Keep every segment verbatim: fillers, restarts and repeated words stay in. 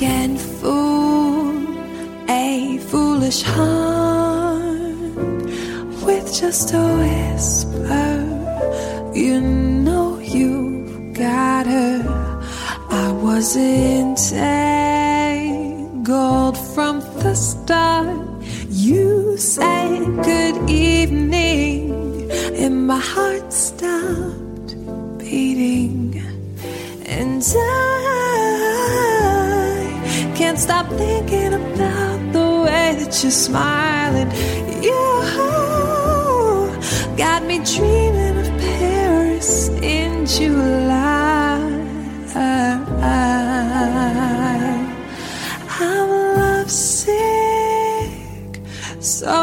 can fool a foolish heart with just a whisper. You know you've got her. I was entangled from the start. You say good evening and my heart stopped beating. And I can't stop thinking about the way that you're smiling. You got me dreaming of Paris in July. I'm lovesick, so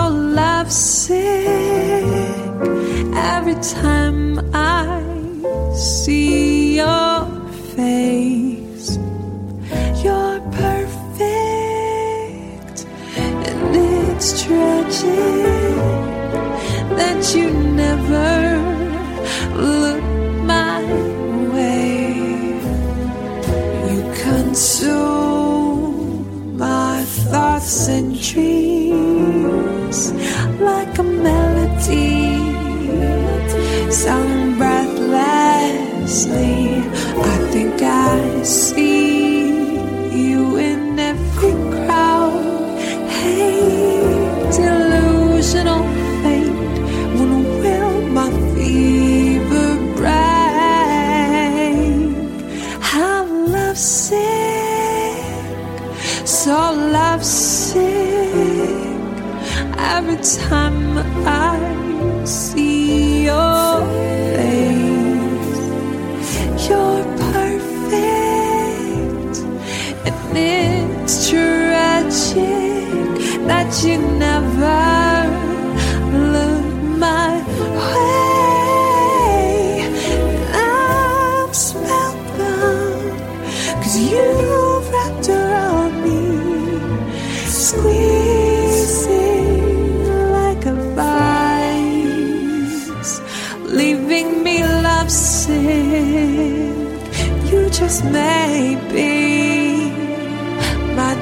lovesick. Every time I see your face, you're perfect, and it's tragic that you never look my way. You consume my thoughts and dreams like a melody, sung breathlessly. I think I see you in every crowd. Hey, delusional fate, when will my fever break? I'm lovesick, so lovesick. Every time I see your face, you're perfect, and it's tragic that you never look my way. I'm spellbound, 'cause you've wrapped around me, squeezing like a vice, leaving me lovesick. You just may be my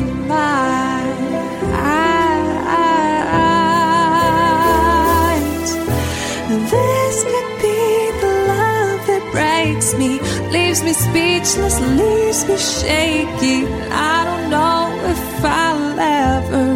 demise. This could be the love that breaks me, leaves me speechless, leaves me shaky. I don't know if I'll ever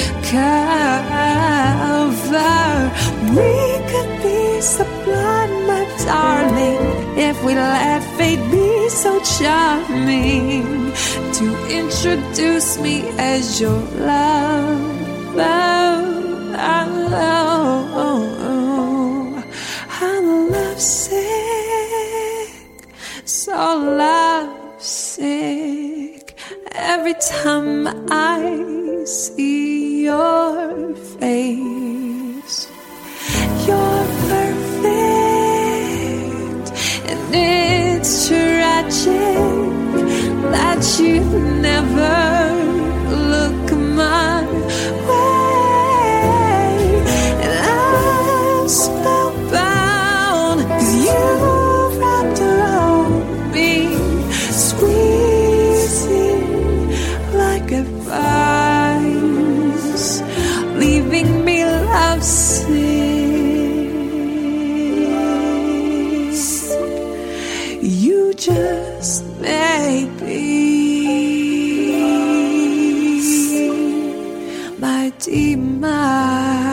recover. We could be sublime, my darling, if we let fate be so charming to introduce me as your love, love, love. I'm lovesick, so lovesick. Every time I see your face, you're perfect, and it's tragic that you never look my way. And I'm spellbound, 'cause you've wrapped around me, squeezing like a vice, leaving me lovesick. You just may be my demise.